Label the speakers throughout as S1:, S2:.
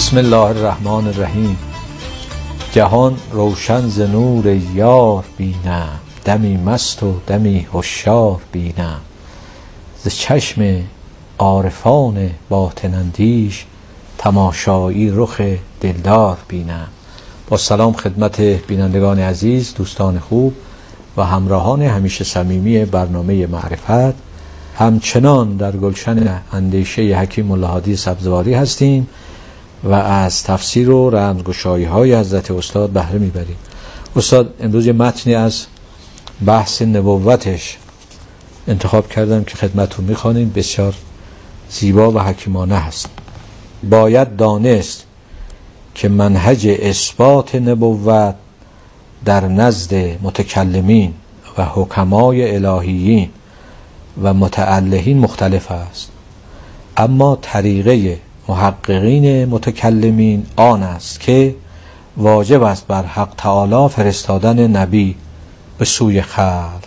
S1: بسم الله الرحمن الرحیم. جهان روشن ز نور یار بینم، دمی مست و دمی هوشیار بینم. ز چشم عارفان باطن اندیش، تماشایی رخ دلدار بینم. با سلام خدمت بینندگان عزیز، دوستان خوب و همراهان همیشه صمیمی برنامه معرفت. همچنان در گلشن اندیشه حکیم الهادی سبزواری هستیم و از تفسیر و رمزگشایی های حضرت استاد بهره میبریم. استاد امروز یه متنی از بحث نبوتش انتخاب کردم که خدمتتون میخوانیم. بسیار زیبا و حکیمانه هست. باید دانست که منهج اثبات نبوت در نزد متکلمین و حکمای الهیین و متألهین مختلف است، اما طریقه محققین متکلمین آن است که واجب است بر حق تعالی فرستادن نبی به سوی خلق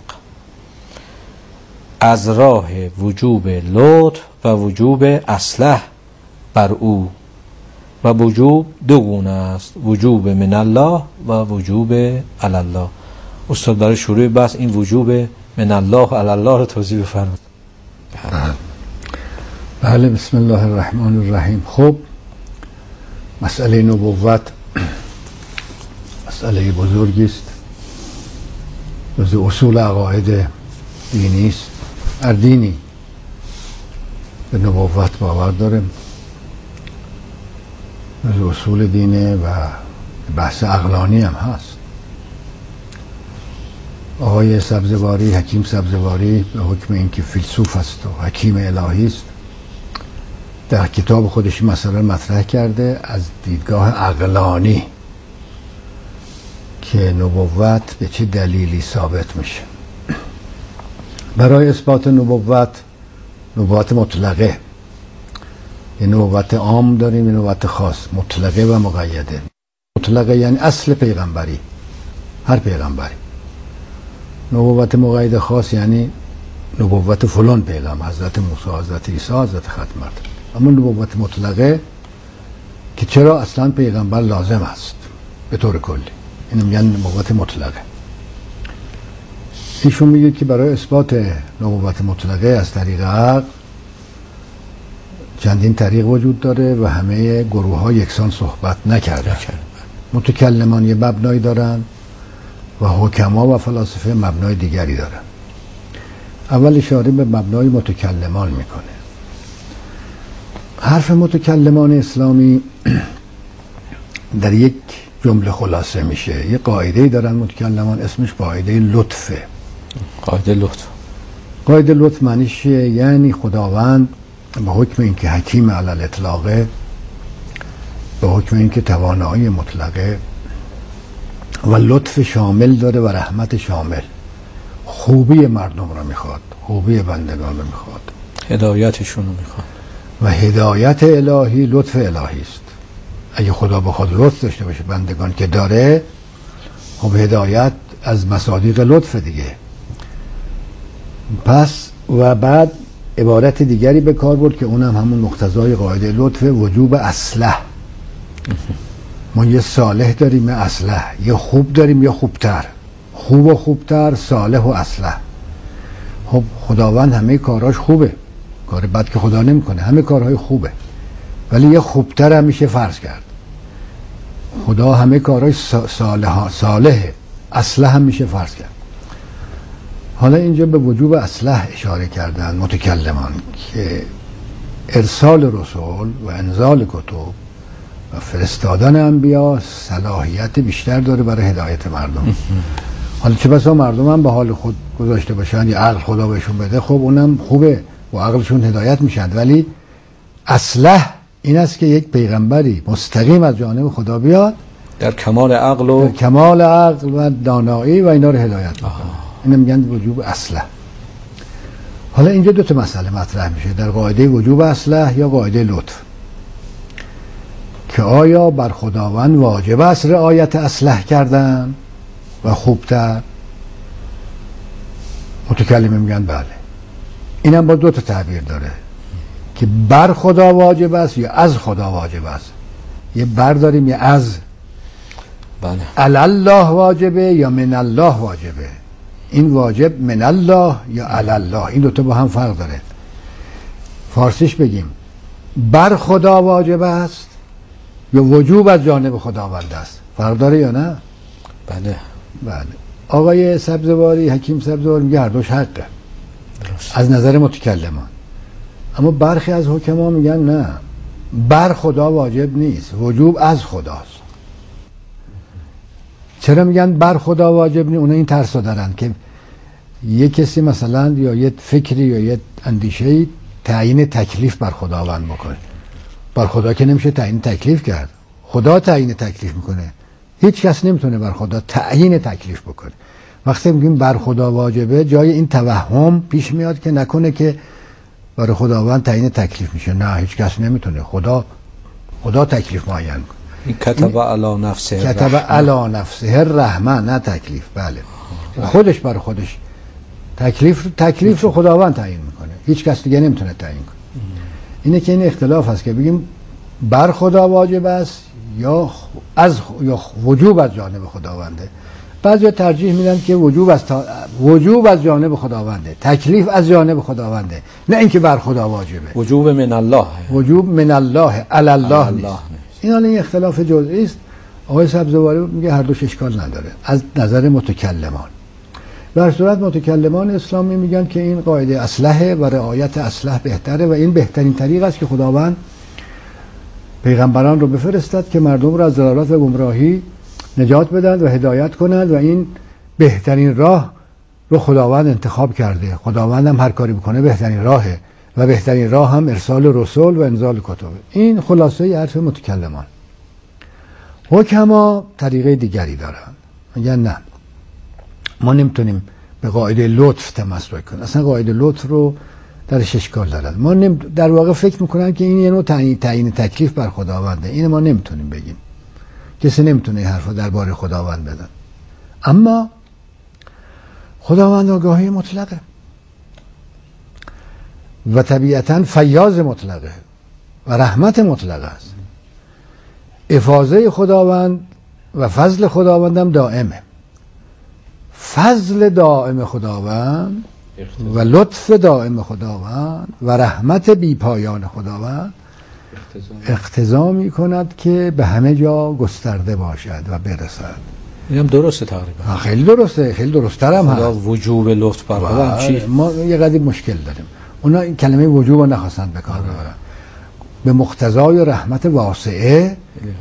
S1: از راه وجوب لطف و وجوب اصلح بر او. و وجوب دو گونه است، وجوب من الله و وجوب علی الله. استاد برای شروع بحث این وجوب من الله علی الله رو توضیح بفرمایید.
S2: بله، بسم الله الرحمن الرحیم. خب، مسئله نبوت مسئله بزرگی است، جز اصول عقاید دینی است. هر دینی به نبوت باور داره، جز اصول دینه و بحث عقلانی هم هست. آقای سبزواری، حکیم سبزواری، به حکم اینکه فیلسوف است و حکیم الهی است، در کتاب خودش مسئله مطرح کرده از دیدگاه عقلانی که نبوت به چه دلیلی ثابت میشه. برای اثبات نبوت مطلقه، یه نبوت عام داریم، یه نبوت خاص، مطلقه و مقیده. مطلقه یعنی اصل پیغمبری، هر پیغمبری. نبوت مقید خاص یعنی نبوت فلان پیغمبر، حضرت موسی، حضرت عیسی، حضرت ختم مرد. اما نبوت مطلقه که چرا اصلا پیغمبر لازم است به طور کلی، اینو میگن نبوت مطلقه. ایشون میگه که برای اثبات نبوت مطلقه از طریق عقل چندین طریق وجود داره و همه گروه ها یکسان صحبت نکردن. متکلمان یه مبنایی دارن و حکما و فلاسفه مبنای دیگری دارن. اول اشاره به مبنای متکلمان میکنه. حرف متکلمان اسلامی در یک جمله خلاصه میشه. یه قاعده‌ای دارن متکلمان، اسمش قاعده لطفه. قاعده لطف معنیش یعنی خداوند به حکم اینکه حکیم علی الاطلاقه، به حکم اینکه توانایی مطلقه و لطف شامل داره و رحمت شامل، خوبی مردم رو میخواد، خوبی بندگان رو میخواد،
S1: هدایتشون رو میخواد.
S2: و هدایت الهی لطف الهی است. اگه خدا بخواد لطف داشته باشه بندگان که داره، خب هدایت از مصادیق لطف دیگه. پس و بعد عبارت دیگری به کار برد که اونم همون مقتضای قاعده لطف، وجوب اصلح. ما یه صالح داریم، یه اصلح، یه خوب داریم یا خوبتر، خوب و خوبتر، صالح و اصلح. خب خداوند همه کاراش خوبه، کار بد که خدا نمیکنه، همه کارهای خوبه، ولی یه خوبتر هم میشه فرض کرد. خدا همه کاراش صالحه، اصلح هم میشه فرض کرد. حالا اینجا به وجوب اصلح اشاره کردن متکلمان که ارسال رسول و انزال کتب و فرستادن انبیا صلاحیت بیشتر داره برای هدایت مردم. حالا چه بسا مردم هم به حال خود گذاشته باشن یا عقل خدا بهشون بده، خب اونم خوبه و عقلشون هدایت میشن، ولی اصلح این است که یک پیغمبری مستقیم از جانب خدا بیاد
S1: در کمال عقل
S2: و دانایی و اینا رو هدایت بکنه. اینو میگن وجوب اصلح. حالا اینجا دو تا مسئله مطرح میشه در قاعده وجوب اصلح یا قاعده لطف، که آیا بر خداوند واجب است رعایت اصلح کردن و خوبتر؟ متکلمین میگن بله. اینم با دو تا تعبیر داره که بر خدا واجب است یا از خدا واجب است. یه بر داریم یه از.
S1: بله.
S2: الله واجبه یا من الله واجبه. این واجب من الله یا الله، این دوتا با هم فرق داره. فارسیش بگیم بر خدا واجب است یا وجوب از جانب خداوند است، فرق داره یا نه؟
S1: بله.
S2: بله. آقای سبزواری، حکیم سبزواری میگه هر دوش حقه از نظر متکلمان، اما برخی از حکما میگن نه، بر خدا واجب نیست، وجوب از خداست. چرا میگن بر خدا واجب نیست؟ اونا این ترس دارن که یه کسی مثلا یا یه فکری یا یه اندیشه‌ای تعیین تکلیف بر خداوند بکنه. بر خدا که نمیشه تعیین تکلیف کرد، خدا تعیین تکلیف میکنه، هیچ کس نمیتونه بر خدا تعیین تکلیف بکنه. وقتی میگیم بر خدا واجبه، جای این توهم پیش میاد که نکنه که برای خداوند تعیین تکلیف میشه. نه، هیچ کس نمیتونه، خدا تکلیف معین کنه.
S1: این کتب علی نفسه
S2: کتب علی نفسه الرحمه، نه تکلیف. بله. خودش برای خودش تکلیف رو خداوند تعیین میکنه، هیچ کس دیگه نمیتونه تعیین کنه. اینه که این اختلاف هست که بگیم بر خدا واجب است یا وجوب از جانب خداونده. بعضی ترجیح میدن که وجوب از جانب خداونده، تکلیف از جانب خداونده، نه اینکه بر خدا واجبه.
S1: وجوب من الله،
S2: وجوب من الله علی الله نیست. این حالا این اختلاف جزئی است. آقای سبزواری میگه هر دوش اشکال نداره از نظر متکلمان. در صورت متکلمان اسلامی میگن که این قاعده اصلحه و رعایت اصلح بهتره و این بهترین طریق است که خداوند پیغمبران رو بفرستد که مردم رو از ضلالت و گمراهی نجات بدن و هدایت کنند و این بهترین راه رو خداوند انتخاب کرده. خداوند هم هر کاری بکنه بهترین راهه و بهترین راه هم ارسال رسول و انزال کتب. این خلاصه حرف متکلمان. حکما طریقه دیگری دارن، میگن نه، ما نمیتونیم به قاعده لطف تمسک کنیم. اصلا قاعده لطف رو درش اشکال دارد. ما در واقع فکر میکنن که این یه نوع تعیین تکلیف بر خداونده. این ما نمیتونیم بگیم، کسی نمیتونه این حرفا درباره خداوند بزنه. اما خداوند آگاهی مطلقه و طبیعتاً فیاض مطلقه و رحمت مطلقه است. افاضه خداوند و فضل خداوند هم دائمه. فضل دائم خداوند و لطف دائم خداوند و رحمت بی پایان خداوند اقتضا می کند که به همه جا گسترده باشد و برسد.
S1: این هم درسته تقریبا.
S2: خیلی درسته، خیلی درست‌تر هم هست.
S1: وجوب لطف بر خدا چی؟
S2: ما یه قدری مشکل داریم. اونا این کلمه وجوب رو نخواستن به کار ببرن. به مقتضای رحمت واسعه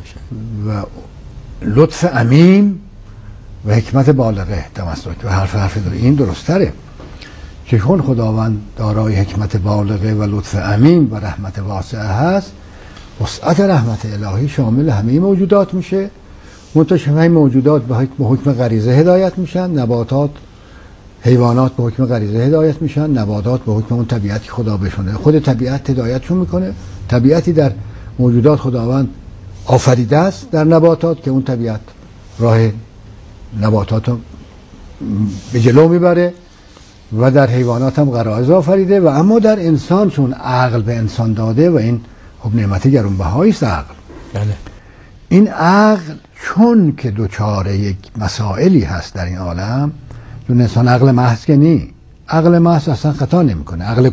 S2: و لطف عمیم و حکمت بالغه تمسک و حرف داره. این درست‌تره. چون خداوند دارای حکمت بالغه و لطف عمیم و رحمت واسعه هست، وسعت رحمت الهی شامل همه موجودات میشه. منتها همه موجودات به حکم غریزه هدایت میشن، نباتات، حیوانات به حکم غریزه هدایت میشن، نباتات به حکم اون طبیعتی خدا بهشونه. خود طبیعت هدایتشون میکنه. طبیعتی در موجودات خداوند آفریده است در نباتات که اون طبیعت راه نباتات رو به جلو میبره و در حیوانات هم غرایز آفریده و اما در انسان چون عقل به انسان داده و این خب نعمت گرانبهایی است عقل.
S1: بله.
S2: این عقل چون که دوچار یک مسائلی هست در این عالم، چون انسان عقل محض که نی، عقل محض اصلا خطا نمیکنه، عقل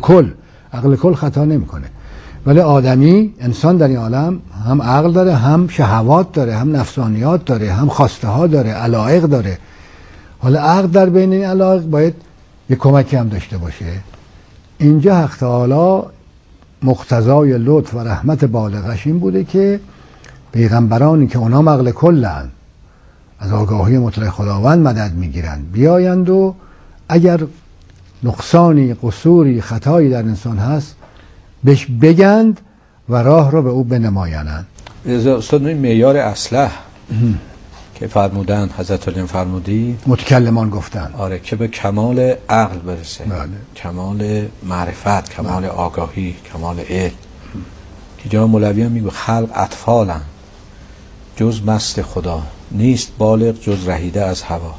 S2: کل خطا نمیکنه، ولی آدمی انسان در این عالم هم عقل داره، هم شهوات داره، هم نفسانیات داره، هم خواسته ها داره، علایق داره. حالا عقل در بین این علایق باید یک کمکی هم داشته باشه. اینجا حق تعالی مقتضای لطف و رحمت بالغش این بوده که پیغمبرانی که اونا عقل کلن از آگاهی مطلق خداوند مدد میگیرن بیایند و اگر نقصانی، قصوری، خطایی در انسان هست بهش بگند و راه رو به او بنمایانند.
S1: استاد این معیار اصلح که فرمودن حضرت علی فرمودی
S2: متکلمان گفتن
S1: آره که به کمال عقل برسه.
S2: بله.
S1: کمال معرفت، کمال آگاهی، کمال علم. که جناب مولوی هم میگه خلق اطفالن جز مست خدا، نیست بالغ جز رهیده از هوا.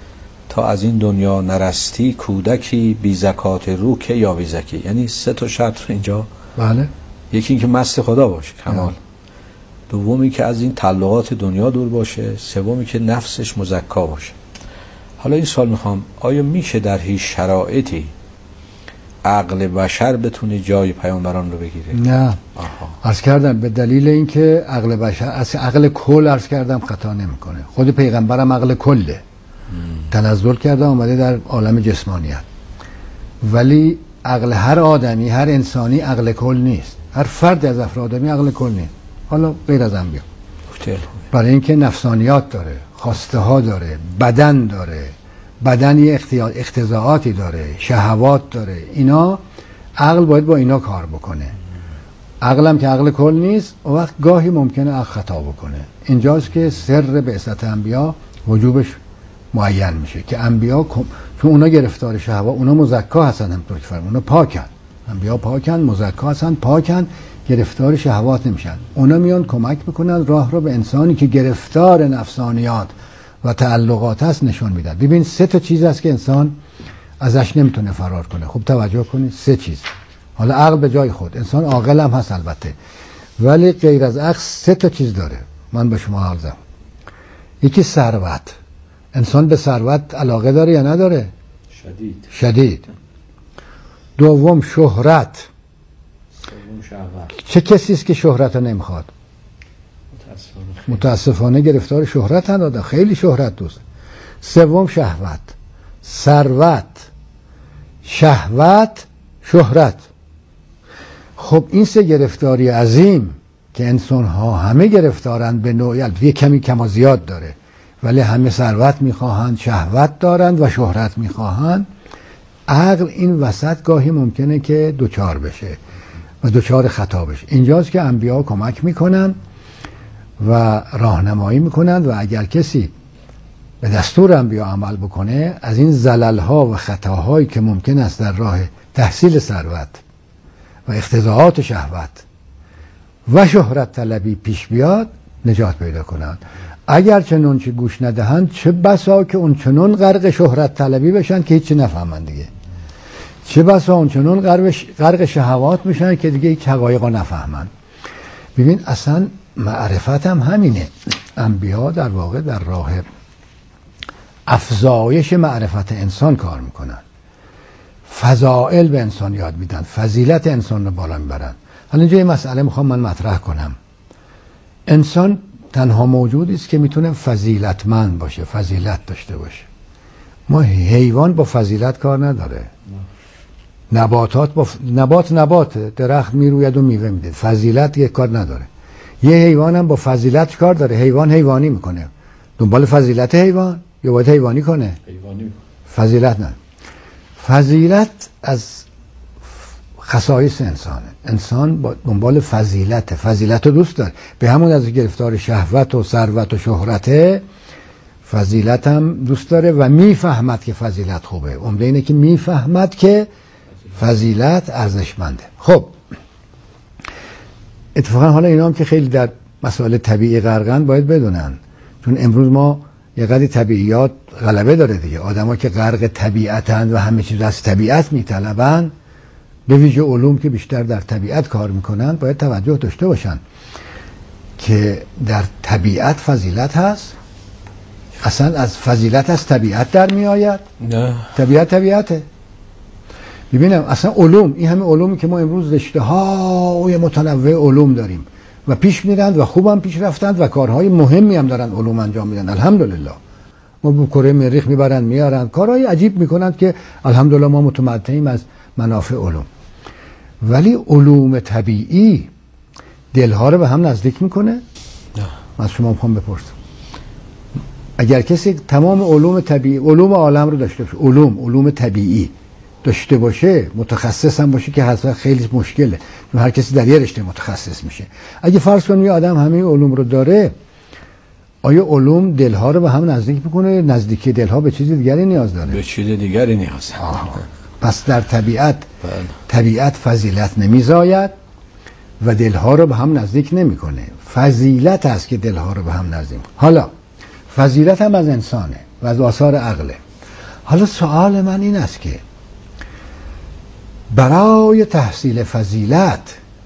S1: تا از این دنیا نرستی کودکی بی زکات رو که یا بی زکی. یعنی 3 تا شرط اینجا.
S2: بله.
S1: یکی این که مست خدا باشه کمال. دومی که از این تعلقات دنیا دور باشه، سومی که نفسش مزکا باشه. حالا این سوال میخوام، آیا میشه در هیچ شرایطی عقل بشر بتونه جای پیامبران رو بگیره؟
S2: نه. عرض کردم به دلیل اینکه عقل بشر از عقل کل عرض کردم خطا نمیکنه. خود پیغمبرم عقل کله، تنزل کرده آمده در عالم جسمانیت، ولی عقل هر آدمی، هر انسانی عقل کل نیست. هر فرد از افراد آدمی عقل کل نیست، حالا غیر از انبیا. برای اینکه نفسانیات داره، خواسته ها داره، بدن داره، بدنی اقتضاعاتی داره، شهوات داره. اینا عقل باید با اینا کار بکنه. عقلم که عقل کل نیست، اون وقت گاهی ممکنه عقل خطا بکنه. اینجاست که سر بعثت انبیا وجوبش معین میشه که انبیا چون اونا گرفتار شهوات، اونا مزکا هستن، همونطور که فرمودن اونا پاکن. انبیا پاکن، مزکا هستن، پاکن، گرفتار شهوات نمیشن. اونا میان کمک میکنن راه رو به انسانی که گرفتار نفسانیات و تعلقات هست نشون میدن. ببین 3 تا چیز هست که انسان ازش نمیتونه فرار کنه. خوب توجه کنید، 3 چیز. حالا عقل به جای خود، انسان عاقل هم هست البته، ولی غیر از عقل 3 تا چیز داره. من به شما عرضم. یکی ثروت. انسان به ثروت علاقه داره یا نداره؟ شدید. دوم شهرت. چه کسی است که شهرت رو نمیخواد؟ متاسفانه گرفتار شهرت هم خیلی شهرت دوست. سوم شهوت. ثروت، شهوت، شهرت. خب این 3 گرفتاری عظیم که انسان ها همه گرفتارند به نوعی، یه کمی کم و زیاد داره، ولی همه ثروت میخواهند، شهوت دارند و شهرت میخواهند. عقل این وسط گاهی ممکنه که دوچار بشه و دوچار خطا بشه. اینجاست که انبیا کمک میکنن و راهنمایی میکنن و اگر کسی به دستور انبیا عمل بکنه، از این زلل‌ها و خطاهایی که ممکن است در راه تحصیل ثروت و اقتضاعات شهوت و شهرت طلبی پیش بیاد، نجات پیدا کنند. اگر چنون چه گوش ندهند، چه بسا که اون چنون غرق شهرت طلبی بشن که هیچی نفهمن دیگه. چه بسا اون چنون غرق شهوات میشن که دیگه هیچ حقایقا نفهمن. ببین اصلا معرفت هم همینه. انبیا در واقع در راه افزایش معرفت انسان کار میکنن، فضائل به انسان یاد میدن، فضیلت انسان رو بالا میبرن. حالا اینجا یه مسئله میخوام من مطرح کنم. انسان تنها موجودی است که میتونه فضیلتمند باشه، فضیلت داشته باشه. ما حیوان با فضیلت کار نداره. نبات درخت میروید و میوه میده، فضیلت یک کار نداره. یه حیوان هم با فضیلت کار داره. حیوان حیوانی میکنه، دنبال فضیلت حیوان یا باید حیوانی کنه؟ حیوانی. فضیلت نه. فضیلت از خصایص انسانه. انسان با دنبال فضیلت رو دوست داره. به همون از گرفتار شهوت و ثروت و شهرته، فضیلت هم دوست داره و میفهمد که فضیلت خوبه. عمده اینه که میفهمد که فضیلت ارزشمنده. خب اتفاقا حالا اینا هم که خیلی در مسائل طبیعی غرقن باید بدونن، چون امروز ما یه قدری طبیعیات غلبه داره دیگه. آدما که غرق طبیعتن و همه چیز از طبیعت میطلبن، به ویژه علوم که بیشتر در طبیعت کار میکنن، باید توجه داشته باشن که در طبیعت فضیلت هست. اصلا از فضیلت از طبیعت در می آید؟ نه. طبیعته. ببینم اصلا علوم، این همه علومی که ما امروز رشته های متنوع علوم داریم و پیش میرند و خوبم پیش رفتند و کارهای مهمی هم دارن علوم انجام میدن، الحمدلله. ما به کره مریخ میبرن میارن، کارهای عجیب میکنند که الحمدلله ما متمتعیم از منافع علوم. ولی علوم طبیعی دلها رو به هم نزدیک میکنه؟ نه. من شما میخوام بپرسم، اگر کسی تمام علوم طبیعی، علوم عالم رو داشته باشه، علوم طبیعی داشته باشه، متخصص هم باشه که حتما خیلی مشکله، چون هر کسی در یه رشته متخصص میشه. اگه فرض کنیم یه آدم همه علوم رو داره، آیا علوم دلها رو به هم نزدیک میکنه؟ نزدیکی دلها به چیز دیگری نیاز داره؟ به چیز دیگری نیاز داره. پس در طبیعت فضیلت نمیزاید و دلها رو به هم نزدیک نمیکنه. فضیلت است که دلها رو به هم نزدیک. حالا فضیلت هم از انسانه و از آثار عقله. حالا سوال من این است که برای تحصیل فضیلت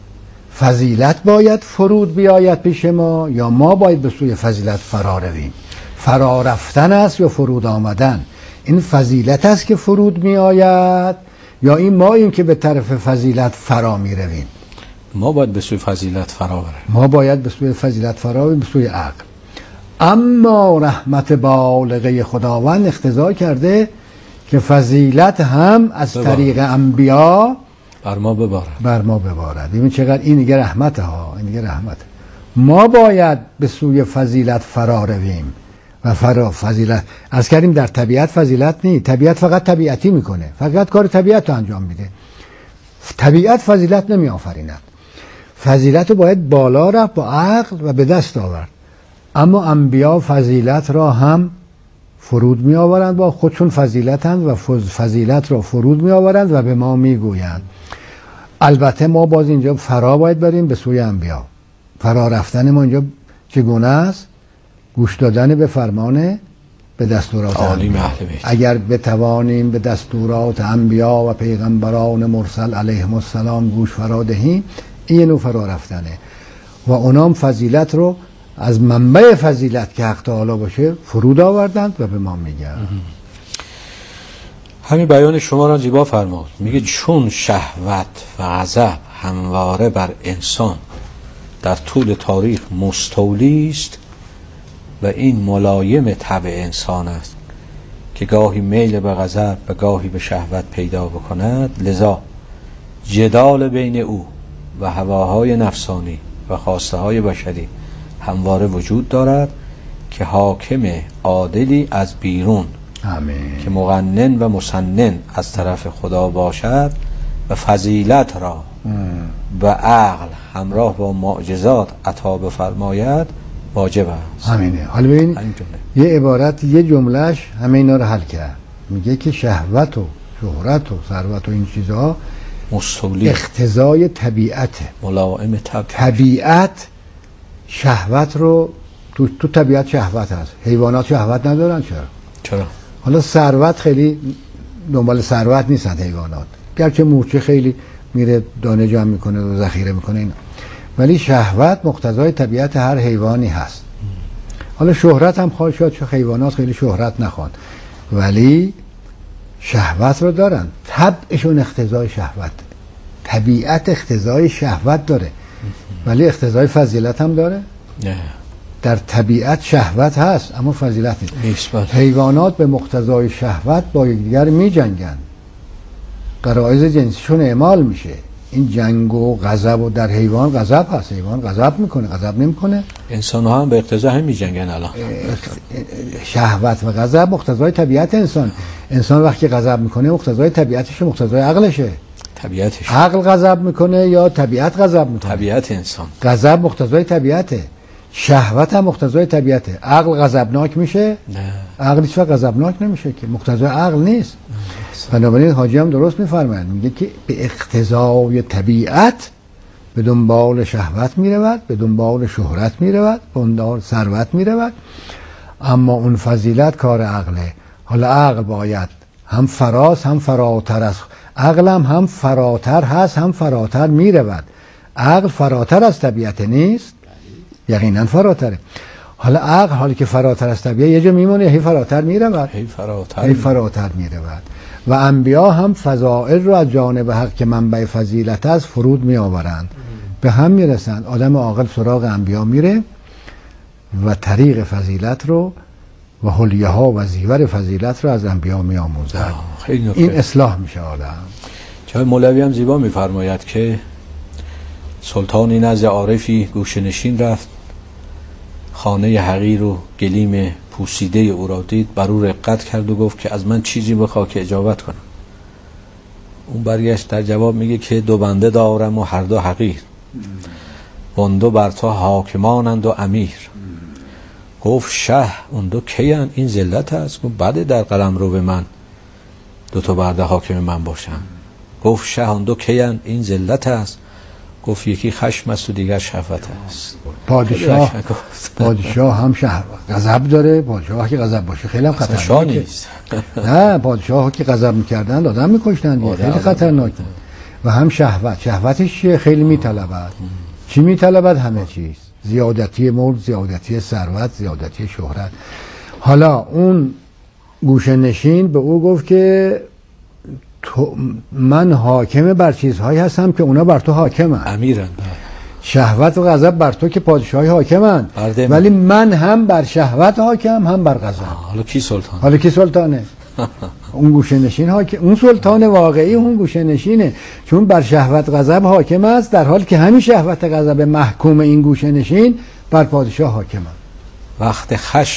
S2: فضیلت باید فرود بیاید پیش ما یا ما باید به سوی فضیلت فرا رویم؟ فرا رفتن است یا فرود آمدن؟ این فضیلت است که فرود می آید یا این ماییم که به طرف فضیلت فرا می رویم؟
S1: ما باید به سوی فضیلت فرا بریم.
S2: ما باید به سوی فضیلت فرا بریم، به سوی عقل. اما رحمت بالغه خداوند اقتضا کرده که فضیلت هم از طریق انبیا
S1: بر ما ببارد.
S2: ببین چقدر این دیگه رحمته ها، این دیگه رحمته. ما باید به سوی فضیلت فرا رویم و فضیلت از کردیم در طبیعت فضیلت نیست. طبیعت فقط طبیعتی میکنه، فقط کار طبیعت رو انجام میده. طبیعت فضیلت نمی آفریند. فضیلت رو باید بالا رفت با عقل و به دست آورد. اما انبیا فضیلت را هم فرود می آورند، با خودشون فضیلتند و فضیلت را فرود می آورند و به ما می گویند. البته ما باز اینجا فرا باید بریم به سوی انبیا. فرا رفتن ما اینجا چگونه است؟ گوش دادن به فرمان، به دستورات انبیا. اگر بتوانیم به دستورات انبیا و پیغمبران مرسل علیهم السلام گوش فرا دهیم، این نوع فرا رفتنه و اونام فضیلت رو از منبع فضیلت که حق تعالی باشه فرود آوردند و به ما میگن.
S1: همین بیان شما را زیبا فرمود. میگه چون شهوت و غضب همواره بر انسان در طول تاریخ مستولی است و این ملایم طبع انسان است که گاهی میل به غضب و گاهی به شهوت پیدا بکند، لذا جدال بین او و هواهای نفسانی و خواسته های بشری همواره وجود دارد که حاکم عادلی از بیرون که مقنن و مسنن از طرف خدا باشد و فضیلت را به عقل همراه با معجزات عطا بفرماید واجب است.
S2: همینه. حالا ببین یه عبارت، یه جملهش همه اینا رو حل کرد. میگه که شهوت و شهرت و ثروت و این چیزها
S1: مستولی
S2: اقتضای طبیعته،
S1: ملائم
S2: طبیعت شهوت رو تو طبیعت شهوت هست. حیوانات شهوت ندارن. چرا؟ حالا ثروت خیلی دنبال ثروت نیستن حیوانات، گرچه مورچه خیلی میره دانه جمع میکنه و ذخیره میکنه اینا، ولی شهوت مقتضای طبیعت هر حیوانی هست. حالا شهرت هم خواهد شد، چون حیوانات خیلی شهرت نخوان ولی شهوت رو دارن. طبعشون اقتضای شهوت، طبیعت اقتضای شهوت داره ولی اقتضای فضیلت هم داره.
S1: نه،
S2: در طبیعت شهوت هست اما فضیلت نیست. حیوانات به مقتضای شهوت با یکدیگر می جنگن، غرایز جنسیشون اعمال میشه. این جنگ و غضب و در حیوان غضب هست، حیوان غضب میکنه، غضب نمیکنه.
S1: انسان ها هم به اقتضا هم می جنگن. الان
S2: شهوت و غضب مقتضای طبیعت انسان. انسان وقتی غضب میکنه مقتضای طبیعتشه، مقتضای عقلشه.
S1: طبیعتش
S2: عقل غضب میکنه یا طبیعت غضب میکنه؟
S1: طبیعت انسان.
S2: غضب مقتضای طبیعته، شهوت هم مقتضای طبیعته. عقل غضبناک میشه؟
S1: نه،
S2: عقل هیچ وقت غضبناک نمیشه که، مقتضای عقل نیست. بنابراین حاجی هم درست میفرمایند، میگه که به اقتضای طبیعت به دنبال شهوت میرود، به دنبال شهرت میرود، به دنبال ثروت میرود، اما اون فضیلت کار عقله. حالا عقل باید هم فراز هم فراتر است. عقل هم فراتر هست هم فراتر میرود. عقل فراتر از طبیعت نیست؟ یقینا فراتره. حالا عقل حالی که فراتر از طبیعت یه جا میمونه، هی فراتر میرود، هی فراتر میرود. و انبیا هم فضائل رو از جانب حق که منبع فضیلت است فرود می آورند، به هم میرسند. آدم عاقل سراغ انبیا میره و طریق فضیلت رو و حلیه ها و زیور فضیلت رو از انبیا می آموزند. این اصلاح میشه آدم.
S1: جای مولوی هم زیبا میفرماید که سلطانی نزد عارفی گوشه‌نشین رفت، خانه حقیر و گلیم پوسیده او را دید، بر او رقت کرد و گفت که از من چیزی بخواه که اجابت کنم. اون برگشت در جواب میگه که دو بنده دارم و هر دو حقیر، اون دو بر تو حاکمانند و امیر. گفت شه اون دو کیان؟ این ذلت است. گفت بعد در قلم رو به من دو تا برده حاکم من باشن. گفت شه اون دو کیان؟ این ذلت است. گفت یکی خشم است و دیگر شهوت است.
S2: پادشاه هم غضب داره. پادشاه که غضب باشه خیلی هم خطرناکه. نه، پادشاه که غضب میکردن آدم میکشتن، خیلی خطرناکه. و هم شهوت. شهوتش چیه؟ خیلی میطلبد. چی میطلبد؟ همه چیز. زیادتی ملک، زیادتی ثروت، زیادتی شهرت. حالا اون گوشه نشین به او گفت که من حاکم بر چیزهایی هستم که اونا بر تو حاکمن.
S1: امیرن.
S2: شهوت و غضب بر تو که پادشاهی حاکمن، ولی من هم بر شهوت حاکم هم بر غضب.
S1: حالا کی سلطان؟
S2: حالا کی سلطانه؟ اون گوشه نشین حاکم. اون سلطان واقعی اون گوشه نشینه، چون بر شهوت غضب حاکم است، در حالی که همین شهوت غضب محکوم این گوشه نشین بر پادشاه حاکمن.
S1: وقت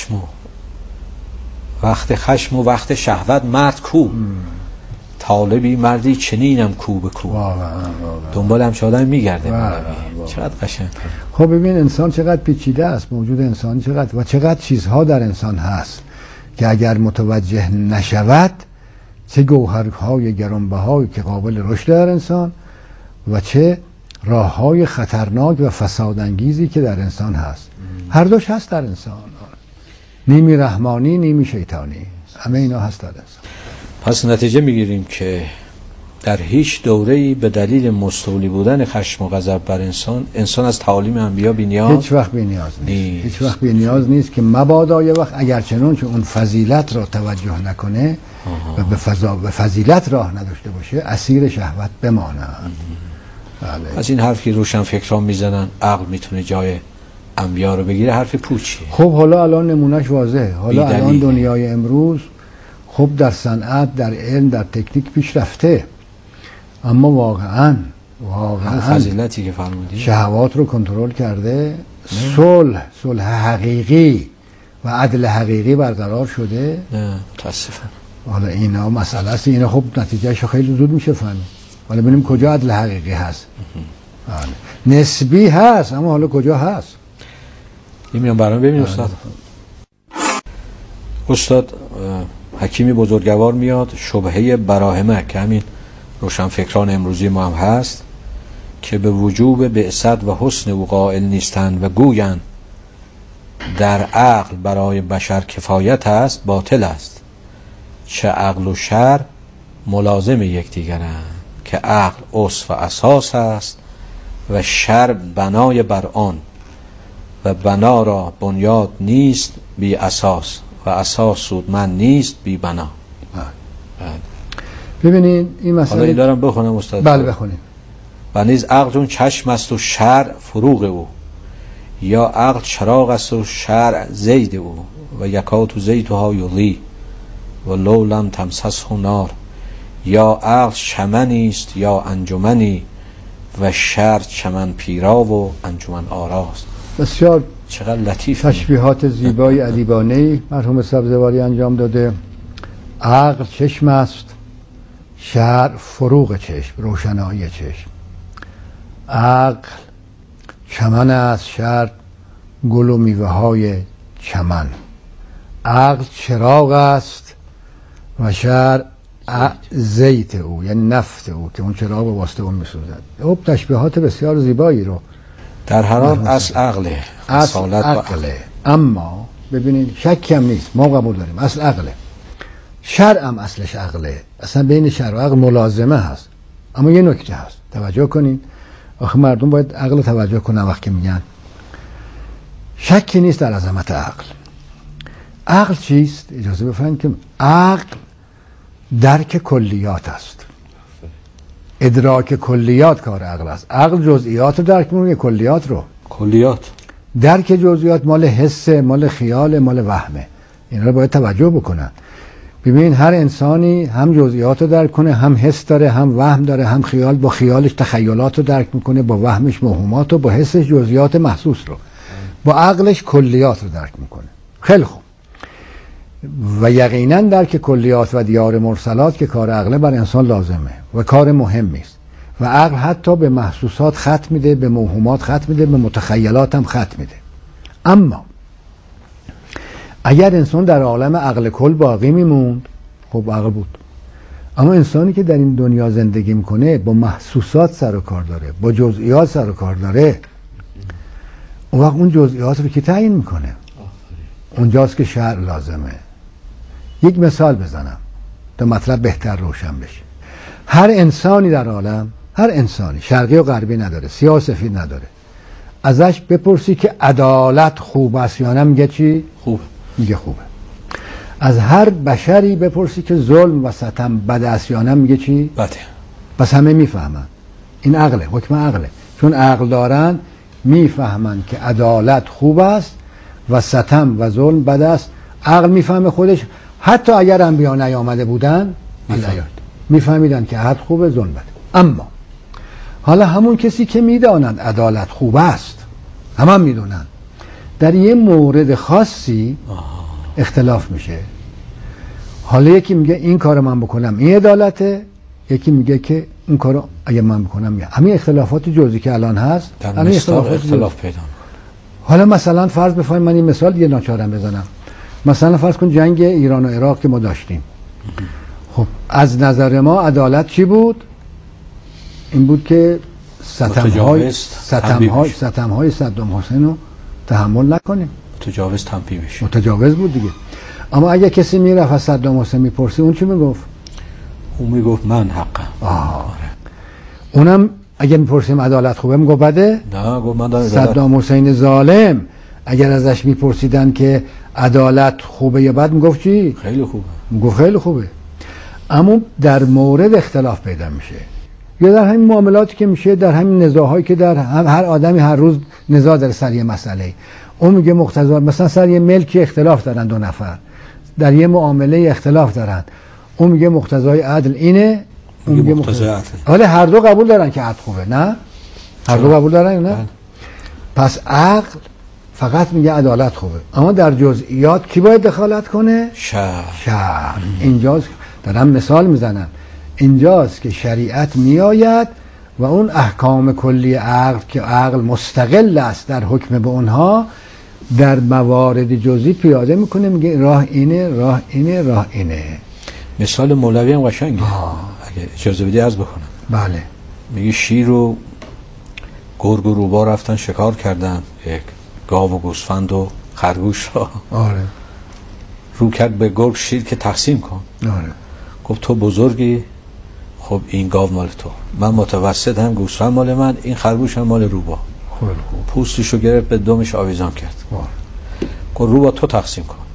S1: خشم و وقت شهوت مرد کو، طالبی مردی چنینم کو به کو. دنبال هم شادن میگرده. چقدر قشنگ.
S2: خب ببین انسان چقدر پیچیده است، موجود انسان چقدر چیزها در انسان هست که اگر متوجه نشود چه گوهرهای گرانبهایی که قابل رشد در انسان و چه راههای خطرناک و فسادانگیزی که در انسان هست. هر دوش هست در انسان، نیمی رحمانی نیمی شیطانی، همه اینا هست در انسان.
S1: پس نتیجه میگیریم که در هیچ دوره‌ای به دلیل مستولی بودن خشم و غضب بر انسان از تعالیم انبیا بی‌نیاز
S2: هیچ وقت بی‌نیاز نیست. هیچ وقت بی‌نیاز نیست که مبادا یه وقت اگر چنانچه اون فضیلت را توجه نکنه و به فضیلت راه نداشته باشه اسیر شهوت بمانه.
S1: از این حرفی روشن فکران میزنن عقل میتونه جای انبیا رو بگیره، حرف پوچیه.
S2: خب حالا الان نمونهش واضحه. حالا الان دنیای امروز خب در صنعت، در علم، در تکنیک پیش رفته، اما واقعا
S1: فضیلتی که فرمودی
S2: شهوات رو کنترل کرده، صلح حقیقی و عدل حقیقی برقرار شده.
S1: نه متاسفم.
S2: حالا اینا مسئله است، اینا خب نتیجهش خیلی زود میشه فهمید. حالا ببینیم کجا عدل حقیقی هست. نسبی هست اما حالا کجا هست؟
S1: این میان برام ببین استاد حکیمی بزرگوار میاد شبهه براهمه که همین روشنفکران امروزی ما هم هست که به وجوب بعثت و حسن او قائل نیستند و گویند در عقل برای بشر کفایت است، باطل است. چه عقل و شر ملازم یکدیگرند که عقل اصل و اساس است و شر بنای بر آن و بنا را بنیاد نیست بی اساس و اساس سودمند نیست بی بنا.
S2: ببینید این مسئله
S1: حالا این دارم بخونم استاد.
S2: بله بخونید.
S1: و نیز عقل چون چشم است و شر فروغ او، یا عقل چراغ است و شر زید او، و یکات و زیتها یضی و لو لم تمسسه نار. یا عقل چمنی است یا انجمنی و شر چمن پیرا و انجمن آراست.
S2: بسیار
S1: چقدر لطیف
S2: تشبیهات زیبای ادیبانه‌ای مرحوم سبزواری انجام داده. عقل چشم است، شر فروغ چشم، روشنایی چشم. عقل چمن است، شر گل و میوه های چمن. عقل چراغ است و شر زیت او، یعنی نفت او که اون چراغ به واسطه اون میسوزد. خب تشبیهات بسیار زیبایی رو
S1: در هر حال اصل عقله،
S2: اصل عقله. اما ببینید شکی هم نیست، ما قبول داریم اصل عقله. شرع هم اصلش عقله، اصلا بین شرع و عقل ملازمه هست. اما یه نکته هست توجه کنید، آخه مردم باید عقل توجه کنن وقتی میگن. شکی نیست در عظمت عقل. عقل چیست؟ اجازه بفرمایید که عقل درک کلیات است، ادراک کلیات کار عقل است. عقل جزئیات رو درک می‌کنه، کلیات رو.
S1: کلیات
S2: درک جزئیات مال حسه، مال خیال، مال وهمه. اینا رو باید توجه بکنن. ببین هر انسانی هم جزئیات رو درک کنه، هم حس داره، هم وهم داره، هم خیال. با خیالش تخیلات رو درک میکنه، با وهمش موهومات رو، با حسش جزئیات محسوس رو، با عقلش کلیات رو درک میکنه. خیلی خوب. و یقینا درک کلیات و دیار مرسلات که کار عقله بر انسان لازمه و کار مهمی است. و عقل حتی به محسوسات خط میده، به موهومات خط میده، به متخیلات هم خط میده. اما اگر انسان در عالم عقل کل باقی میموند، خب عقل بود. اما انسانی که در این دنیا زندگی میکنه با محسوسات سر و کار داره، با جزئیات سر و کار داره، اون وقت اون جزئیات رو که تعیین میکنه، اونجاست که شرع لازمه. یک مثال بزنم تا مطلب بهتر روشن بشه. هر انسانی در عالم هر انسانی، شرقی و غربی نداره، سیاه و سفید نداره، ازش بپرسی که عدالت خوب است یا نه، میگه چی؟
S1: خوبه.
S2: میگه خوبه. از هر بشری بپرسی که ظلم و ستم بد است یا نه، میگه چی؟
S1: بده.
S2: پس همه میفهمن. این عقله، حکم عقله. چون عقل دارن میفهمن که عدالت خوب است و ستم و ظلم بد است. عقل میفهمه خودش، حتی اگر انبیا نیامده بودن میفهمیدن که حد خوبه، ظلم بده. اما حالا همون کسی که میدانند عدالت خوب است، هم میدونن، در یه مورد خاصی اختلاف میشه. حالا یکی میگه این کارو من بکنم این عدالته، یکی میگه که این کارو اگه من بکنم یا همین اختلافات جزئی که الان هست
S1: در مصداق اختلاف پیدا میکنه.
S2: حالا مثلا فرض بفرمایید من این مثال یه ناچارم بزنم. مثلا فرض کن جنگ ایران و عراق که ما داشتیم، خب از نظر ما عدالت چی بود؟ این بود که ستمهای صدام حسین رو تحمل نکنیم،
S1: متجاوز تنبیه بشه.
S2: متجاوز بود دیگه. اما اگه کسی میرفت از صدام حسین میپرسی، اون چی میگفت؟
S1: اون میگفت من حقم.
S2: اونم اگه میپرسیم عدالت خوبه میگفت بده؟
S1: نه، گفت من دارم
S2: صدام حسین ظالم اگر ازش میپرسیدن که عدالت خوبه یا بد، میگفت چی؟
S1: خیلی خوبه.
S2: میگفت خیلی خوبه. اما در مورد اختلاف پیدا میشه، یا در همین معاملاتی که میشه، در همین نزاعهایی که در هر آدمی هر روز نزاع داره سر یه مسئله. اون میگه مقتضا، مثلا سر یه ملکی اختلاف دارن دو نفر، در یه معامله اختلاف دارن، اون میگه مقتضای عدل اینه، اون میگه مقتضای عدل. حالا هر دو قبول دارن که عدل خوبه، نه؟ هر دو قبول دارن نه؟ پس عقل فقط میگه عدالت خوبه، اما در جزئیات کی باید دخالت کنه؟ شرع. اینجاست دارم مثال میزنم، اینجاست که شریعت میآید و اون احکام کلی عقل که عقل مستقل است در حکم به اونها، در موارد جزئی پیاده میکنه، میگه راه اینه، راه اینه، راه اینه.
S1: مثال مولوی هم قشنگه، اگه اجازه بدی عرض بکنم.
S2: بله.
S1: میگه شیر و گرگ و روباه رفتن شکار کردن، یک گاو و گوسفند و خرگوش را.
S2: آره.
S1: رو کرد به گرگ، شیر که تقسیم کن.
S2: آره.
S1: گفت تو بزرگی، خب این گاو مال تو، من متوسط هم، گوسفند مال من، این خرگوش هم مال روباه.
S2: خوب.
S1: پوستشو گرفت به دمش آویزان کرد. گفت روباه تو تقسیم کن.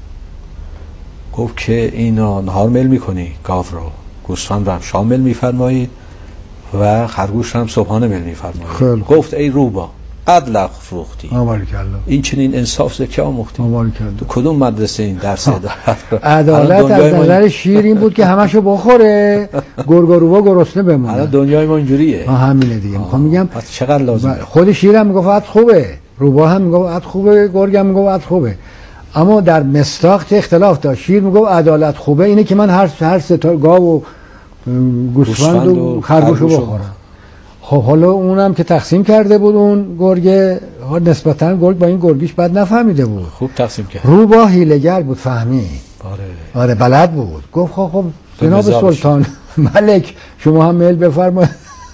S1: گفت که اینا نهار مل میکنی گاو رو، گوسفند رو هم شام مل میفرمایید و خرگوش رو هم صبحانه مل میفرمایید. گفت ای روباه عدل افروختی، این چنین انصاف زکی آموختی. تو کدوم مدرسه این درس دارد؟
S2: عدالت از نظر شیر این بود که همشو بخوره، گرگ و روباه گرسنه بمونه.
S1: الان دنیای ما اینجوریه.
S2: همینه دیگه. میخوام میگم
S1: پس چقدر لازمه.
S2: خود شیر هم میگفت عدل خوبه، روباه هم میگفت عدل خوبه، گرگ هم میگفت عدل خوبه، اما در مصداق چه اختلاف داشت. شیر میگفت عدالت خوبه اینه که من هر سه تا گاو و گوسفند و خرگوشو بخورم. خب حالا اونم که تقسیم کرده بود، اون گرگ نسبتاً گرگ با این گرگیش بد نفهمیده بود،
S1: خوب تقسیم کرد.
S2: روباه حیله‌گر بود، فهمید. آره بلد بود. گفت خب جناب سلطان ملک شما هم میل بفرمایید.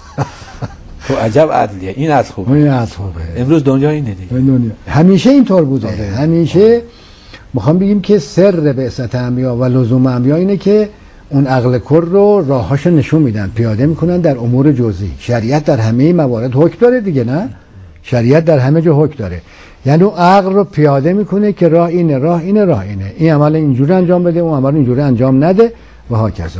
S1: تو عجب عدلیه، این عدل خوبه.
S2: این عدل خوبه.
S1: امروز دنیا اینه دیگه.
S2: دنیا همیشه اینطور بوده. همیشه میخوام بگیم که سر بعثت انبیا و لزوم انبیا اینه که اون عقل کل رو راهاشو نشون میدن، پیاده میکنن در امور جزئی. شریعت در همه موارد حکم داره دیگه، نه؟ شریعت در همه جا حکم داره، یعنی اون عقل رو پیاده میکنه که راه اینه، راه اینه، راه اینه، این عمل اینجوری انجام بده، اون عمل اینجوری انجام نده و هاکذا.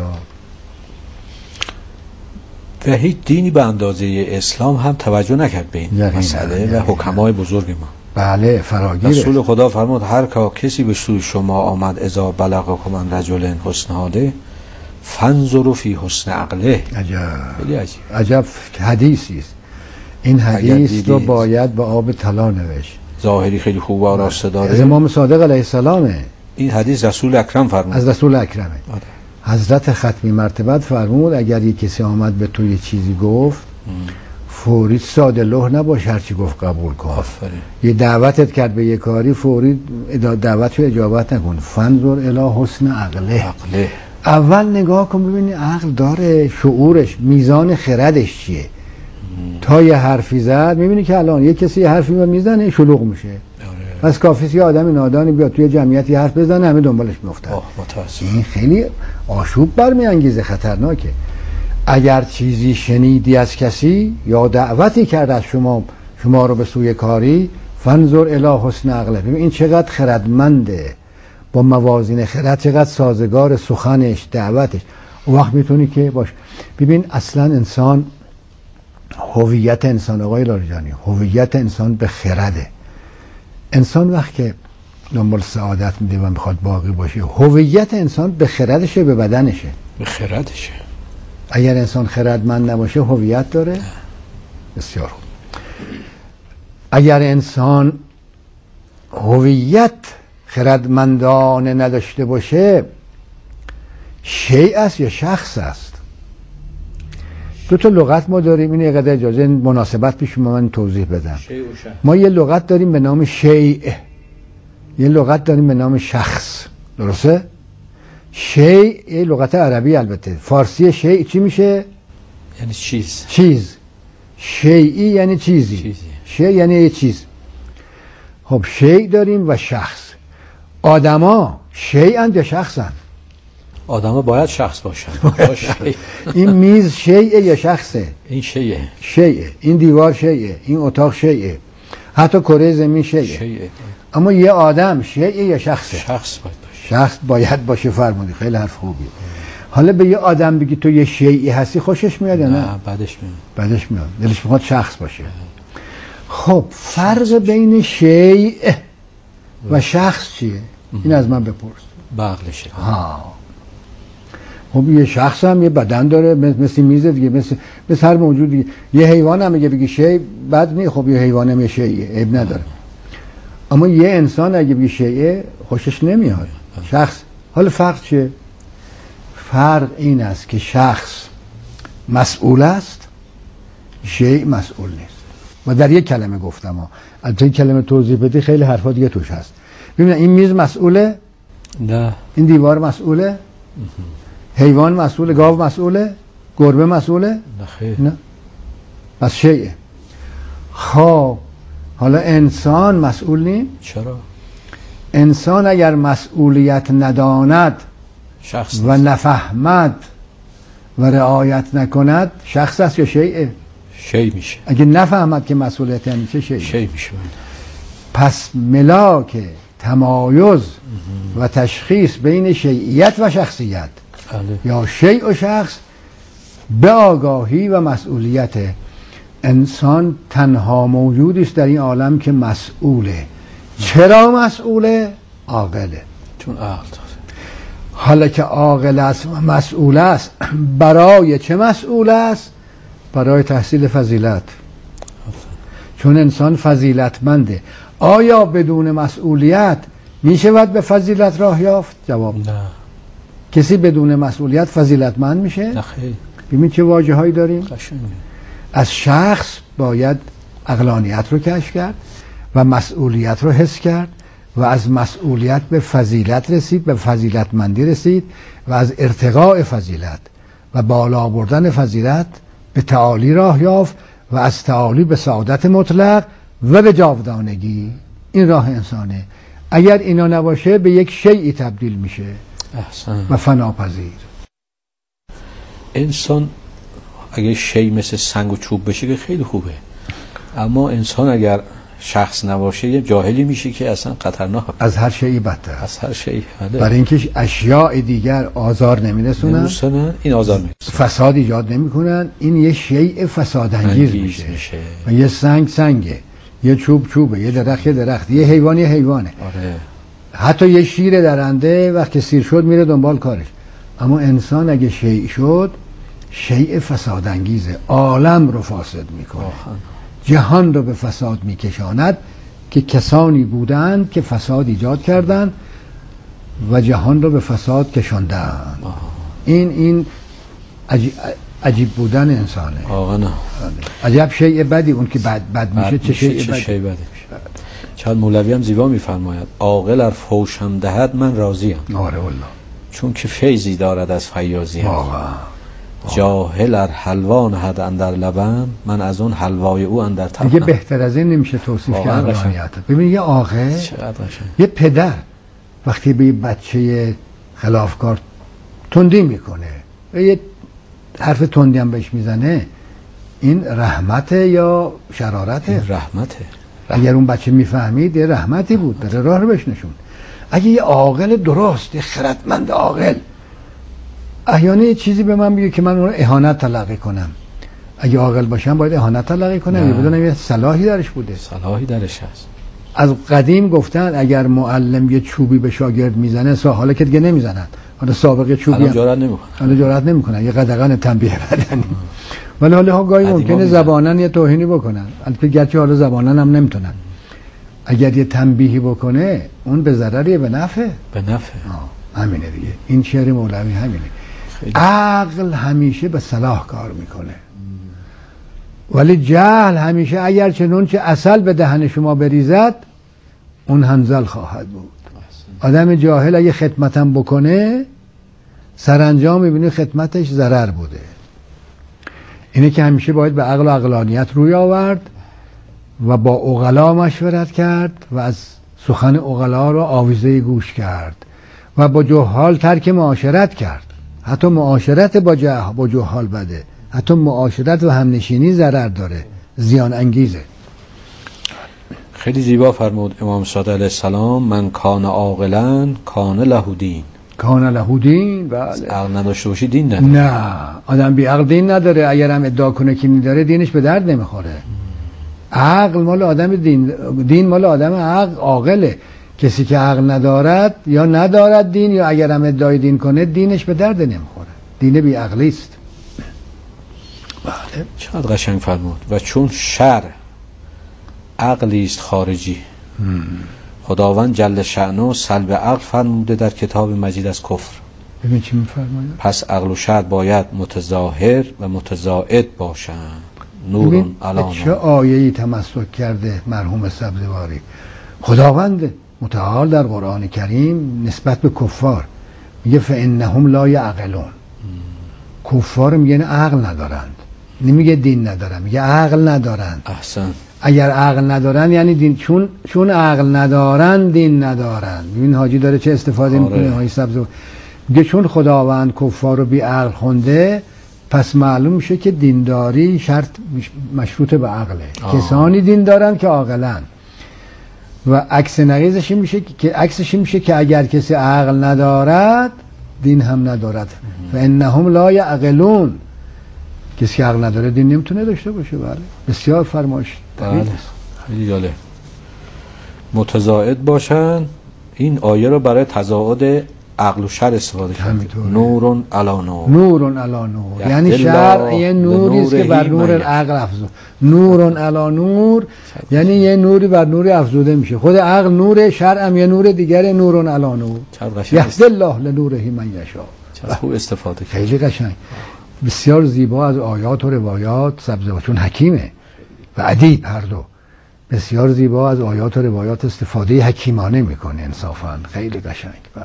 S1: و هیچ دینی به اندازه اسلام هم توجه نکرد به این مسئله و حکمای بزرگ ما.
S2: بله فراگیره.
S1: رسول خدا فرمود هر کسی به سوی شما آمد اذا بلغکم من رجل حسن حاله فانظروا فی حسن عقله.
S2: عجب. عجب حدیثی است. این حدیث رو باید به آب طلا نوشت.
S1: ظاهری خیلی خوب و آراسته داره.
S2: از امام صادق علیه السلامه.
S1: این حدیث رسول اکرم فرمود.
S2: از رسول اکرمه. حضرت ختمی مرتبت فرمود اگر یک کسی آمد به تو یه چیزی گفت، فوری ساده لوح نباش، هرچی گفت قبول کن. یه دعوتت کرد به یه کاری، فوری دعوت رو اجابت نکن. فانظر الی حسن عقله. اول نگاه کن ببینی عقل داره، شعورش، میزان خردش چیه. تا یه حرفی زد میبینی که الان یه کسی یه حرفی میزنه شلوغ میشه. پس کافیه یه آدمی نادانی بیاد توی جمعیتی حرف بزنه، همه دنبالش میافتن. این خیلی آشوب برمیانگیزه، خطرناکه. اگر چیزی شنیدی از کسی یا دعوتی کرد از شما رو به سوی کاری، فانظر الی حسن عقله. ببین این چقدر خردمنده، با موازین خرد چقدر سازگار سخنش، دعوتش. اون وقت میتونی که باش. ببین اصلا انسان، هویت انسان آقای لاریجانی، هویت انسان به خرده. انسان وقت که دنبال سعادت میده و میخواد باقی باشه، هویت انسان به خردشه، به بدنشه.
S1: به خردشه.
S2: اگر انسان خردمند نباشه هویت داره؟ نه. بسیار خوب. اگر انسان هویت خردمندانه نداشته باشه، شیء است یا شخص است؟ دو تا لغت ما داریم، این یه اجازه مناسبت پیش من توضیح بدم. ما یه لغت داریم به نام شیء، یه لغت داریم به نام شخص. درسته؟ شیء یه لغت عربی، البته فارسی شیء چی میشه؟
S1: یعنی چیز.
S2: چیز. شیئی یعنی چیزی. شیء یعنی یه چیز. خب شیء داریم و شخص. آدما شیئند یا شخصند؟
S1: آدما باید شخص باشن.
S2: این میز شیء یا شخصه؟
S1: این شیء.
S2: شیء. این دیوار شیء، این اتاق شیء، حتی کره زمین شیء. اما یه آدم شیء یا شخصه؟
S1: شخص باید باشه.
S2: شخص باید باشه. فرمودی، خیلی حرف خوبی. حالا به یه آدم بگی تو یه شیئی هستی، خوشش میاد یا نه؟
S1: بدش میاد.
S2: بدش میاد. دلش میخواد شخص باشه. خب فرق بین شیء و شخص چیه؟ این از من بپرس.
S1: بغلشه.
S2: خب یه شخص هم یه بدن داره، مثل میز دیگه، مثل هر موجود دیگه. یه حیوان هم اگه بگی شیء بد نیست، خب یه حیوان هم یه شیء، عیب نداره. اما یه انسان اگه بگی شیء خوشش نمیاد. شخص. حالا فرق چیه؟ فرق این است که شخص مسئول است، شیء مسئول نیست. و در یک کلمه گفتم ها، از این کلمه توضیح بدی خیلی حرفا دیگه توش هست. ببین این میز مسئوله؟
S1: نه.
S2: این دیوار مسئوله؟ حیوان مسئوله؟ گاو مسئوله؟ گربه مسئوله؟
S1: نه خیر.
S2: نه. پس شیء. خب حالا انسان مسئول نیست؟
S1: چرا؟
S2: انسان اگر مسئولیت نداند
S1: شخص
S2: و نفهمد و رعایت نکند، شخص است یا شیء؟
S1: شیء میشه.
S2: اگه نفهمد که مسئولیت یعنی چه،
S1: شیء میشه.
S2: پس ملاک تمایز و تشخیص بین شیعیت و شخصیت یا شیء و شخص به آگاهی و مسئولیت انسان تنها موجودی است در این عالم که مسئوله. چرا مسئوله؟ عاقله.
S1: چون عقل داره.
S2: حالا که عاقل است و مسئول است، برای چه مسئول است؟ برای تحصیل فضیلت. چون انسان فضیلتمنده. آیا بدون مسئولیت میشود به فضیلت راه یافت؟ جواب
S1: نه.
S2: کسی بدون مسئولیت فضیلتمند میشه؟
S1: نه خیر.
S2: ببین چه واژه هایی داریم.
S1: قشنگه.
S2: از شخص باید عقلانیت رو کشف کرد و مسئولیت رو حس کرد و از مسئولیت به فضیلت رسید، به فضیلتمندی رسید و از ارتقاء فضیلت و بالا بردن فضیلت به تعالی راه یافت و از تعالی به سعادت مطلق و به جاودانگی. این راه انسانه. اگر اینا نباشه به یک شیئی تبدیل میشه.
S1: احسن.
S2: و فناپذیر.
S1: انسان اگه شیء مثل سنگ و چوب بشه که خیلی خوبه، اما انسان اگر شخص نباشه یه جاهلی میشه که اصلا خطرناک.
S2: از هر شیئی بدتر.
S1: از هر شیء.
S2: برای اینکه اشیاء دیگر آزار نمیرسونن،
S1: این آزار میرسونن،
S2: فساد ایجاد نمیکنن، این یه شیء فسادانگیز میشه. و یه سنگه، یه چوبه، یه درخت، یه حیوانه.
S1: آره.
S2: حتی یه شیر درنده وقتی سیر شد میره دنبال کارش. اما انسان اگه شیء شد، شیء فسادانگیزه، عالم رو فاسد میکنه، جهان رو به فساد میکشاند که کسانی بودند که فساد ایجاد کردند و جهان رو به فساد کشاندند. این عجیب بودن انسانه.
S1: آقا نه.
S2: عجب شیء بدی اون که بد میشه. چه شیء بدی میشه.
S1: چند مولوی هم زیبا میفرماید عاقل ار فوشم دهد من راضیم.
S2: آره والله.
S1: چون که فیضی دارد از فیاضی. جاهل ار حلوا نهد اندر لبم من از اون حلوای او اندر طبقم.
S2: دیگه بهتر از این نمیشه توصیف کرد. ببین یه عاقل، یه پدر وقتی به یه بچه خلافکار تندی میکنه، یه حرف تندی هم بهش میزنه، این رحمته یا شرارته؟
S1: این رحمته.
S2: اگر اون بچه میفهمید یه رحمتی بود، داره راه رو بهش نشون. اگه یه عاقل درست، یه خردمند عاقل احیانا یه چیزی به من میگه که من اون رو اهانت تلقی کنم، اگه عاقل باشم باید اهانت تلقی کنم یا بدونم یه صلاحی درش بوده،
S1: صلاحی درش هست.
S2: از قدیم گفتن اگر معلم یه چوبی به شاگرد میزنه، حالا که دیگه نمیزنن، حالا سابقه چوبی
S1: الان جرأت نمیکنن،
S2: حالا جرأت نمیکنن، یه قدغن تنبیه بدنی، ولی حالا گاهی ممکنه زبانن یه توهینی بکنن، البته گرچه حالا زبانن هم نمیتونن. اگر یه تنبیهی بکنه اون به ضرریه به نفعه؟
S1: به نفعه.
S2: همینه دیگه. این شعر مولوی همینه. عقل همیشه به صلاح کار میکنه، ولی جهل همیشه اگر چنون چه عسل به دهن شما بریزد اون هنزل خواهد بود. آدم جاهل اگه خدمتم بکنه سرانجام میبینی خدمتش ضرر بوده. اینه که همیشه باید به عقل و عقلانیت روی آورد و با عقلا مشورت کرد و از سخن عقلا را آویزه گوش کرد و با جهال ترک معاشرت کرد. حتی معاشرت با جهال بده، حتی معاشرت و همنشینی ضرر داره، زیان انگیزه.
S1: خیلی زیبا فرمود امام صادق علیه السلام: من کان عاقلا کان له دین.
S2: کان له دین. بله.
S1: عقل نداشته باشی دین نداره.
S2: نه، آدم بی عقل دین نداره. اگر هم ادعا کنه که داره، دینش به درد نمیخوره. عقل مال آدم دین مال آدم عاقله. کسی که عقل ندارد یا ندارد دین، یا اگر هم ادعای دین کنه دینش به درد نمیخوره، دین بی عقلی است.
S1: بله. چقدر قشنگ فرمود. و چون شر عقلی است خارجی، خداوند جل شأنه سلب عقل فرموده در کتاب مجید از کفر.
S2: ببین چی میفرماید؟
S1: پس عقل و شر باید متظاهر و متضاعد باشند. نورون علی نور.
S2: چه آیه‌ای تمسک کرده مرحوم سبزواری. خداوند متعال در قرآن کریم نسبت به کفار میگه فانهم لا یعقلون. کفار میگن عقل ندارند، نمیگه دین ندارن، میگه عقل ندارند.
S1: احسن.
S2: اگر عقل ندارن یعنی دین، چون عقل ندارن دین ندارن. ببین حاجی داره چه استفاده میکنه. حاجی سبزواری میگه چون خداوند کفار رو بی عقل خونده، پس معلوم میشه که دینداری شرط مشروط به عقله. کسانی دین دارن که عاقلن. و عکس نقیضش میشه که اگر کسی عقل ندارد دین هم ندارد. فانهم لا یعقلون. کسی عقل نداره دین نمیتونه داشته باشه. بله. بسیار فرمایش.
S1: بله. خیلی جالب. متضاعد باشن. این آیه رو برای تضاعد عقل و شر استفاده کرد. نورون علی نور.
S2: نورون علی نور یعنی شر یه نوری است که بر نور عقل افزوده. نورون علی نور یعنی یه نوری بر نوری افزوده میشه. خود عقل نور، شر هم یه نور دیگره. نورون علی نور. یهدی الله لنوره من یشاء.
S1: چقدر خوب استفاده کرد.
S2: خیلی قشنگ. بسیار زیبا از آیات و روایات سبزواری، چون حکیمه و ادیب هر دو، بسیار زیبا از آیات و روایات استفاده حکیمانه میکنه. انصافا خیلی قشنگ. بله.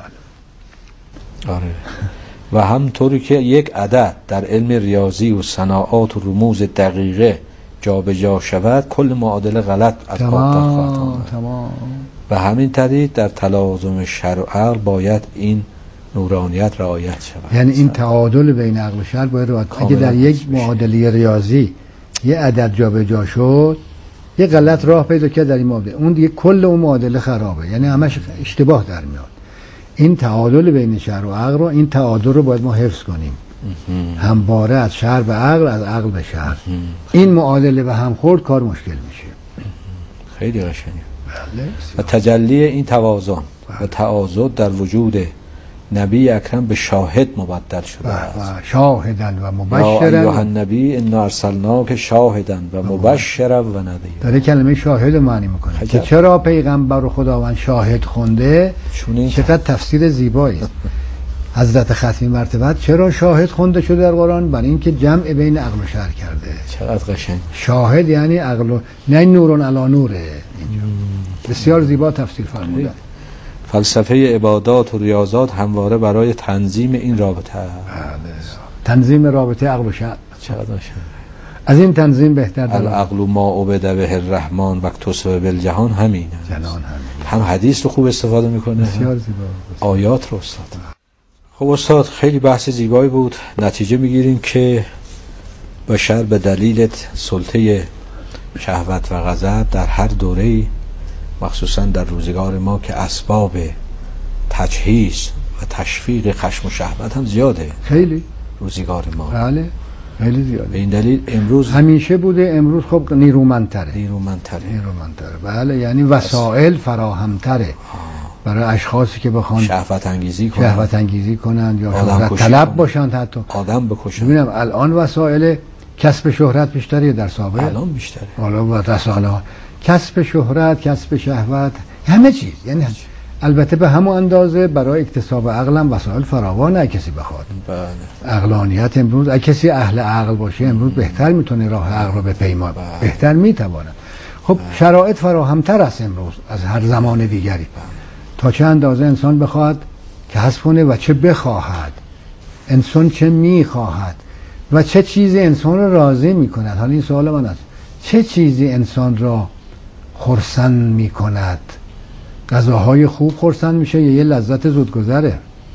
S1: آره. و همطوری که یک عدد در علم ریاضی و صناعات و رموز دقیقه جا به جا شود، کل معادله غلط از کار خواهد آمد.
S2: تمام.
S1: و همین طریق در تلازم شر و عقل باید این نورانیت رعایت شود.
S2: یعنی این تعادل بین عقل و شر باید رعایت. اگه در یک معادله ریاضی یه عدد جا به جا شد، یه غلط راه پیدا کرد در این معادله، اون دیگه کل اون معادله خرابه، یعنی همش اشتباه در میاد. این تعادل بین شر و عقل رو، این تعادل رو باید ما حفظ کنیم. همواره از شر به عقل، از عقل به شر. این معادله به هم خورد کار مشکل میشه.
S1: خیلی قشنگه. و تجلی این توازن و تعاضد در وجود نبی اکرم به شاهد مبدل شده است.
S2: شاهدن و مبشرا.
S1: یا ایها النبی انا ارسلناک شاهدن و مبشرا و نذیرا.
S2: داره کلمه شاهد معنی میکنه که چرا پیغمبر خداوند شاهد خونده. چقدر تفسیر زیبایی. حضرت ختمی مرتبه چرا شاهد خونده شده در قرآن؟ برای اینکه جمع بین عقل و شر کرده.
S1: چقدر قشنگ.
S2: شاهد یعنی عقل و نه نورون علی نوره. بسیار زیبا تفسیر فرموده.
S1: فلسفه عبادات و ریاضات همواره برای تنظیم این رابطه است.
S2: تنظیم رابطه عقل و شر.
S1: چقدر قشنگ.
S2: از این تنظیم بهتر داره.
S1: العقل ما عبد به الرحمن و اکتسب بالجهان همین است.
S2: جنان همین.
S1: هم حدیث رو خوب استفاده میکنه،
S2: بسیار زیبا.
S1: آیات رو استاد. خب استاد خیلی بحث زیبایی بود. نتیجه میگیریم که بشر به دلیل سلطه شهوت و غضب در هر دوره‌ای، مخصوصا در روزگار ما که اسباب تجهیز و تشویق خشم و شهوت هم زیاده،
S2: خیلی
S1: روزگار ما
S2: بله خیلی زیاده.
S1: به این دلیل امروز
S2: همیشه بوده، امروز خب نیرومندتره. بله، یعنی وسایل فراهمتره برای اشخاصی که بخوان
S1: شهوت انگیزی
S2: کنن یا شهرت طلب باشن، حتی
S1: آدم بکشن.
S2: ببینم الان وسایل کسب شهرت بیشتریه در سابق،
S1: الان بیشتره،
S2: حالا و رسانه‌ها کسب شهرت، کسب شهوت، همه چیز. یعنی البته به همون اندازه برای اکتساب عقل هم وسایل فراوانه کسی بخواد.
S1: بله.
S2: عقلانیت امروز اگه کسی اهل عقل باشه امروز بهتر میتونه راه عقل رو بپیماید، بهتر میتونه. خب شرایط فراهمتر است امروز از هر زمان دیگری. تا چه اندازه انسان بخواد کسب کنه و چه بخواهد، انسان چه میخواهد و چه چیزی انسان رو راضی میکند. حالا این سوال من است، چه چیزی انسان را خرسند میکند؟ غذاهای خوب خرسند میشه یا یه لذت زودگذره؟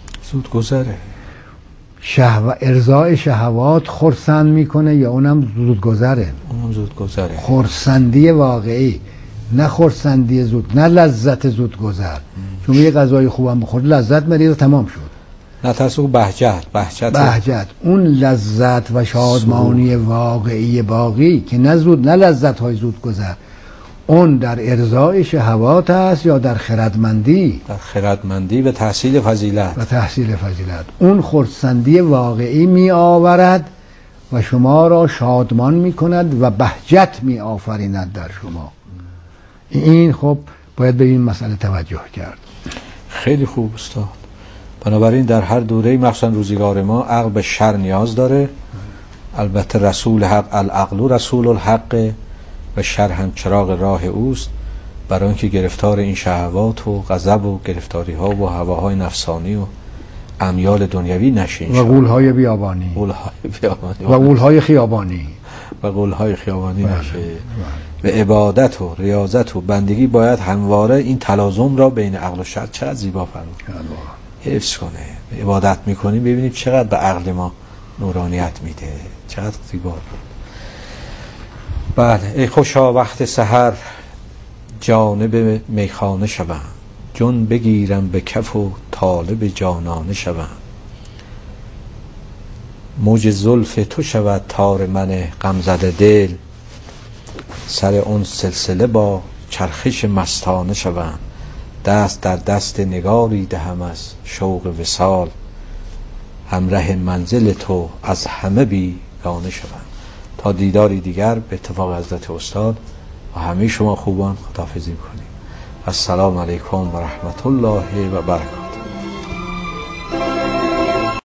S2: ارضاء شهوات خرسند میکنه یا اونم زودگذره؟ خرسندی واقعی، نه خرسندی زود، نه لذت زودگذر. چون یه غذای خوبم بخورد لذت مریض تمام شد،
S1: نه ترسو بهجت
S2: اون لذت و شادمانی واقعی باقی که نه لذت های زودگذر، اون در ارضاء شهوات است یا در خردمندی؟
S1: در خردمندی و تحصیل فضیلت.
S2: اون خرسندی واقعی می آورد و شما را شادمان می کند و بهجت می آفریند در شما. این خب باید به این مسئله توجه کرد.
S1: خیلی خوب استاد. بنابراین در هر دوره‌ای مخصوصا روزگار ما عقل به شر نیاز داره. البته رسول حق، العقل رسول الحق، و شر هم چراغ راه اوست، برای اینکه گرفتار این شهوات و غضب و گرفتاری ها و هواهای نفسانی و امیال دنیوی نشه
S2: و غول‌های بیابانی و غول‌های خیابانی
S1: نشه. به عبادت و ریاضت و بندگی باید همواره این تلازم را بین عقل و شر چقدر زیبا فرمود حفظ کنه. به عبادت میکنیم ببینید چقدر به عقل ما نورانیت میده، چقدر زیبا. بله، ای خوشا وقت سحر جانب میخانه شوم، جون بگیرم به کف و طالب جانانه شوم. موج زلف تو شود تار من غمزده دل، سر اون سلسله با چرخش مستانه شوم. دست در دست نگاری دهم از شوق وصال، همراه منزل تو از همه بیگانه شوم. تا دیداری دیگر به اتفاق حضرت استاد و همه شما خوبان خداحافظی می‌کنیم. السلام علیکم و رحمت الله و برکاته.